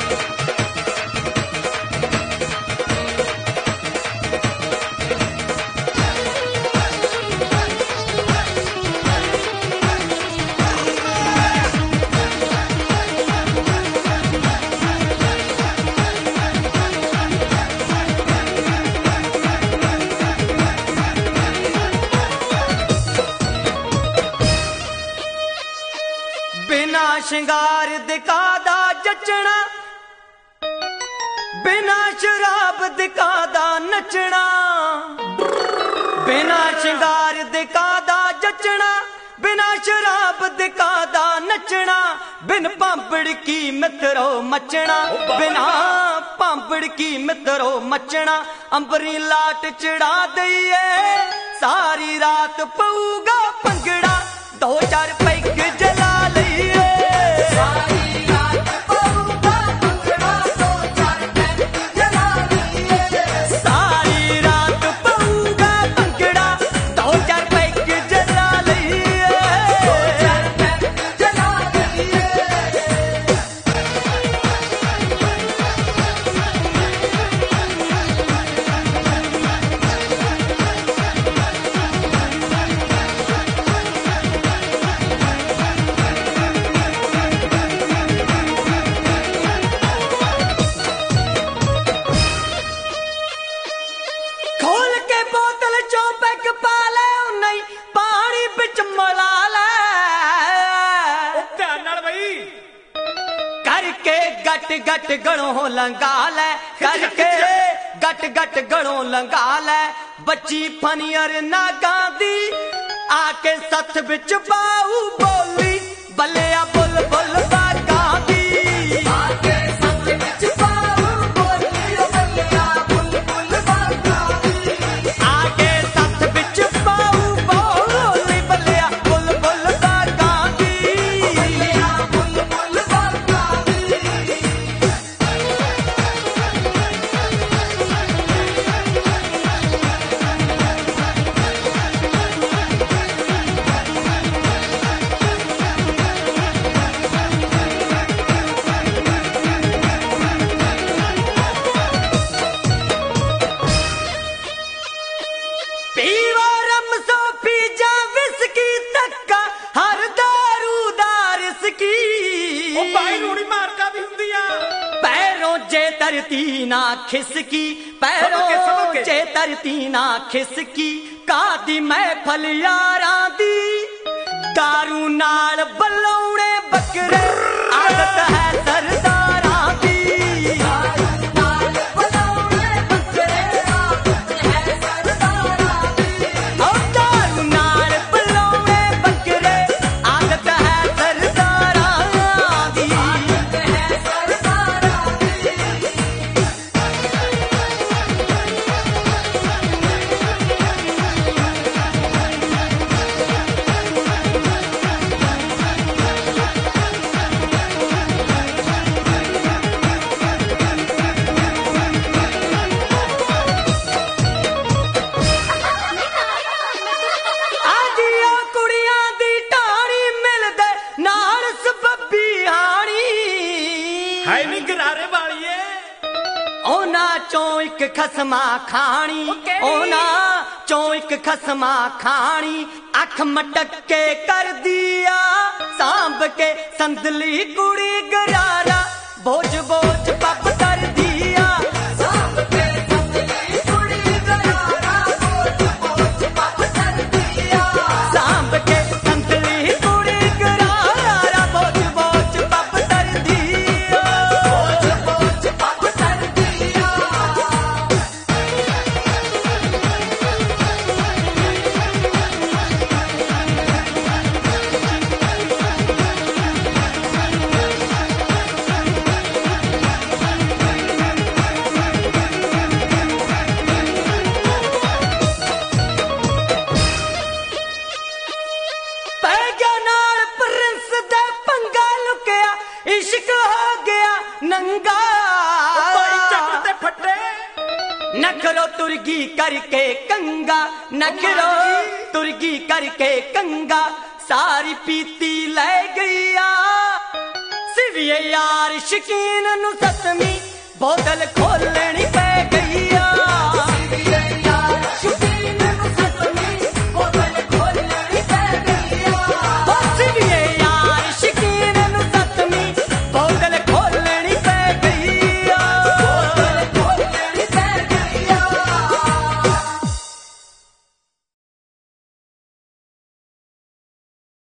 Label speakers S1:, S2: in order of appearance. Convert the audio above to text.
S1: बिना शिंगार दिखादा जचना, बिना शराब दिखादा नचना, बिना शिंगार दिखादा जचना, बिना शराब दिखादा नचना, बिन पांपड़ की मित्रो मचना, बिना पांपड़ की मित्रो मचना, अंबरी लाट चढ़ा दईए सारी रात पऊगा पंगड़ा, दो चार पैग जला लईए सारी रात पऊगा पंगड़ा, दो चार पैग जला लईए सारी रात पऊगा पंगड़ा, दो चार पैग जला लईए दो चार पैग जला लईए। गट गट गड़ों लंगा लै, करके गट गट गड़ों लंगा लै, बच्ची फनियर नागा दी आके सथ बिच बाऊ बोली, बल्लिया बुल बुल बागा दी आके सथ बिच बाऊ बोली, बल्लिया बुल बुल बागा दी आके सथ बिच बाऊ बोली, बल्लिया बुल बुल बागा दी बल्लिया बुल बुल बागा दी। धरती ना खिसकी पैरों चे धरती ना खिसकी, कादी महफल यारां दी दारू नाल बलौणे बकरे, आदत है सरदारां दी दारू नाल बलौणे बकरे, आदत है सरदारां दी दारू नाल बलौणे बकरे, आदत है सरदारां दी आदत है सरदारां दी। चों एक खसमा खानी ओना चों एक खसमा खानी, अख मटक के कर दिया सांभ के संदली कुड़ी गरारा, बोझ बोझ पप कर दिया सांभ के संदली कुड़ी गरारा, बोझ बोझ पप कर दिया सांभ के संदली कुड़ी गरारा, बोझ बोझ पप कर दिया बोझ बोझ पप कर दिया। इश्क हो गया नंगा नखरो तुर्गी करके कंगा, नखरो तुर्गी करके कंगा, सारी पीती ले गईया ਸਿਵੀਏ ਯਾਰ ਸ਼ਕੀਨ ਨੂੰ ਸਤਵੀਂ ਬੋਤਲ ਖੋਲਣੀ